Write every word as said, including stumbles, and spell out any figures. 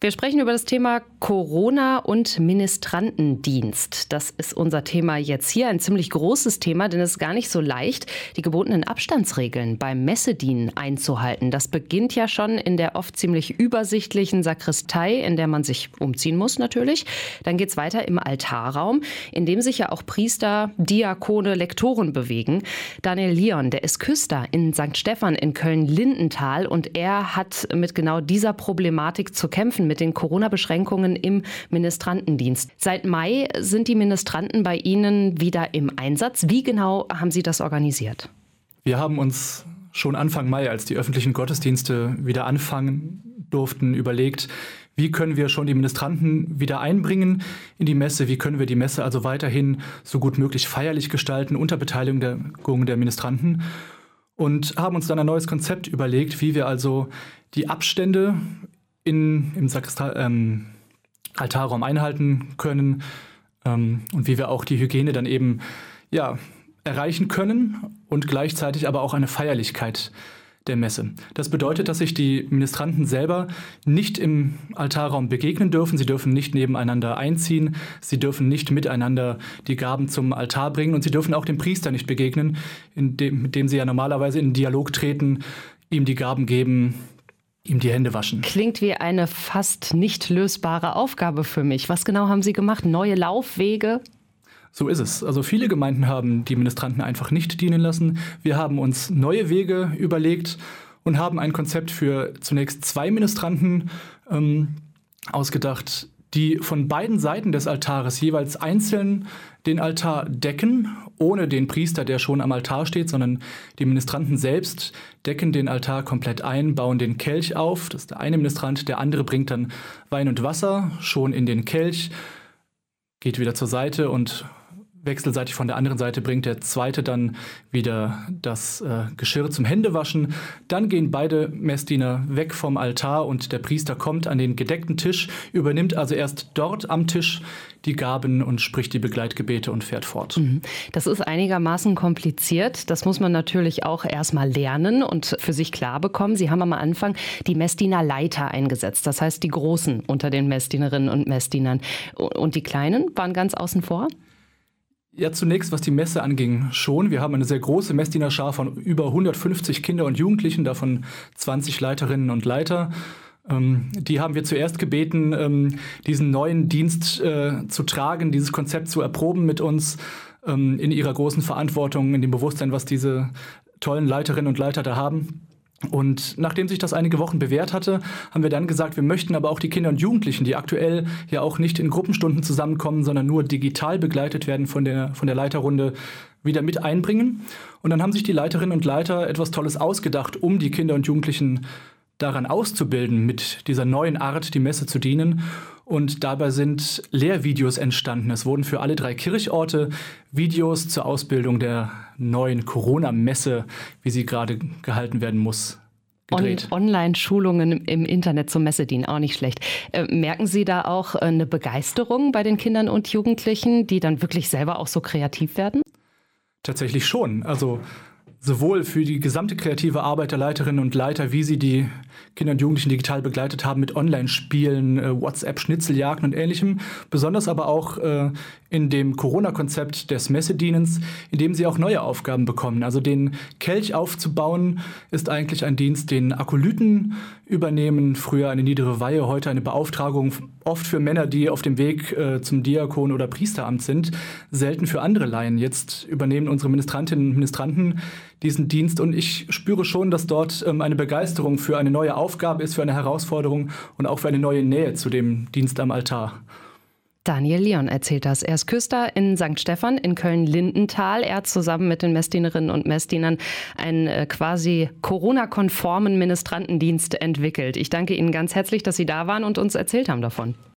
Wir sprechen über das Thema Corona und Ministrantendienst. Das ist unser Thema jetzt hier. Ein ziemlich großes Thema, denn es ist gar nicht so leicht, die gebotenen Abstandsregeln beim Messedienen einzuhalten. Das beginnt ja schon in der oft ziemlich übersichtlichen Sakristei, in der man sich umziehen muss natürlich. Dann geht es weiter im Altarraum, in dem sich ja auch Priester, Diakone, Lektoren bewegen. Daniel Lion, der ist Küster in Sankt Stephan in Köln-Lindenthal und er hat mit genau dieser Problematik zu kämpfen, mit den Corona-Beschränkungen im Ministrantendienst. Seit Mai sind die Ministranten bei Ihnen wieder im Einsatz. Wie genau haben Sie das organisiert? Wir haben uns schon Anfang Mai, als die öffentlichen Gottesdienste wieder anfangen durften, überlegt, wie können wir schon die Ministranten wieder einbringen in die Messe? Wie können wir die Messe also weiterhin so gut möglich feierlich gestalten unter Beteiligung der, der Ministranten? Und haben uns dann ein neues Konzept überlegt, wie wir also die Abstände in, im Sakristei, ähm, Altarraum einhalten können ähm, und wie wir auch die Hygiene dann eben ja, erreichen können und gleichzeitig aber auch eine Feierlichkeit der Messe. Das bedeutet, dass sich die Ministranten selber nicht im Altarraum begegnen dürfen. Sie dürfen nicht nebeneinander einziehen. Sie dürfen nicht miteinander die Gaben zum Altar bringen. Und sie dürfen auch dem Priester nicht begegnen, in dem, mit dem sie ja normalerweise in Dialog treten, ihm die Gaben geben, ihm die Hände waschen. Klingt wie eine fast nicht lösbare Aufgabe für mich. Was genau haben Sie gemacht? Neue Laufwege? So ist es. Also viele Gemeinden haben die Ministranten einfach nicht dienen lassen. Wir haben uns neue Wege überlegt und haben ein Konzept für zunächst zwei Ministranten ähm, ausgedacht, die von beiden Seiten des Altares jeweils einzeln den Altar decken, ohne den Priester, der schon am Altar steht, sondern die Ministranten selbst decken den Altar komplett ein, bauen den Kelch auf. Das ist der eine Ministrant, der andere bringt dann Wein und Wasser schon in den Kelch, geht wieder zur Seite und wechselseitig von der anderen Seite bringt der zweite dann wieder das äh, Geschirr zum Händewaschen. Dann gehen beide Messdiener weg vom Altar und der Priester kommt an den gedeckten Tisch, übernimmt also erst dort am Tisch die Gaben und spricht die Begleitgebete und fährt fort. Das ist einigermaßen kompliziert. Das muss man natürlich auch erstmal lernen und für sich klar bekommen. Sie haben am Anfang die Messdienerleiter eingesetzt. Das heißt, die Großen unter den Messdienerinnen und Messdienern. Und die Kleinen waren ganz außen vor? Ja, zunächst, was die Messe anging, schon. Wir haben eine sehr große Messdienerschar von über hundertfünfzig Kinder und Jugendlichen, davon zwanzig Leiterinnen und Leiter. Ähm, die haben wir zuerst gebeten, ähm, diesen neuen Dienst äh, zu tragen, dieses Konzept zu erproben mit uns ähm, in ihrer großen Verantwortung, in dem Bewusstsein, was diese tollen Leiterinnen und Leiter da haben. Und nachdem sich das einige Wochen bewährt hatte, haben wir dann gesagt, wir möchten aber auch die Kinder und Jugendlichen, die aktuell ja auch nicht in Gruppenstunden zusammenkommen, sondern nur digital begleitet werden von der, von der Leiterrunde, wieder mit einbringen. Und dann haben sich die Leiterinnen und Leiter etwas Tolles ausgedacht, um die Kinder und Jugendlichen daran auszubilden, mit dieser neuen Art die Messe zu dienen. Und dabei sind Lehrvideos entstanden. Es wurden für alle drei Kirchorte Videos zur Ausbildung der neuen Corona-Messe, wie sie gerade gehalten werden muss, gedreht. Und Online-Schulungen im Internet zum Messedienen, auch nicht schlecht. Äh, merken Sie da auch eine Begeisterung bei den Kindern und Jugendlichen, die dann wirklich selber auch so kreativ werden? Tatsächlich schon. Also sowohl für die gesamte kreative Arbeit der Leiterinnen und Leiter, wie sie die Kinder und Jugendlichen digital begleitet haben mit Online-Spielen, äh, WhatsApp-Schnitzeljagden und Ähnlichem. Besonders aber auch äh, in dem Corona-Konzept des Messedienens, in dem sie auch neue Aufgaben bekommen. Also den Kelch aufzubauen ist eigentlich ein Dienst, den Akolyten übernehmen. Früher eine niedere Weihe, heute eine Beauftragung, oft für Männer, die auf dem Weg äh, zum Diakon oder Priesteramt sind, selten für andere Laien. Jetzt übernehmen unsere Ministrantinnen und Ministranten diesen Dienst und ich spüre schon, dass dort ähm, eine Begeisterung für eine neue Aufgabe ist, für eine Herausforderung und auch für eine neue Nähe zu dem Dienst am Altar. Daniel Lion erzählt das. Er ist Küster in Sankt Stephan in Köln-Lindenthal. Er hat zusammen mit den Messdienerinnen und Messdienern einen äh, quasi Corona-konformen Ministrantendienst entwickelt. Ich danke Ihnen ganz herzlich, dass Sie da waren und uns erzählt haben davon.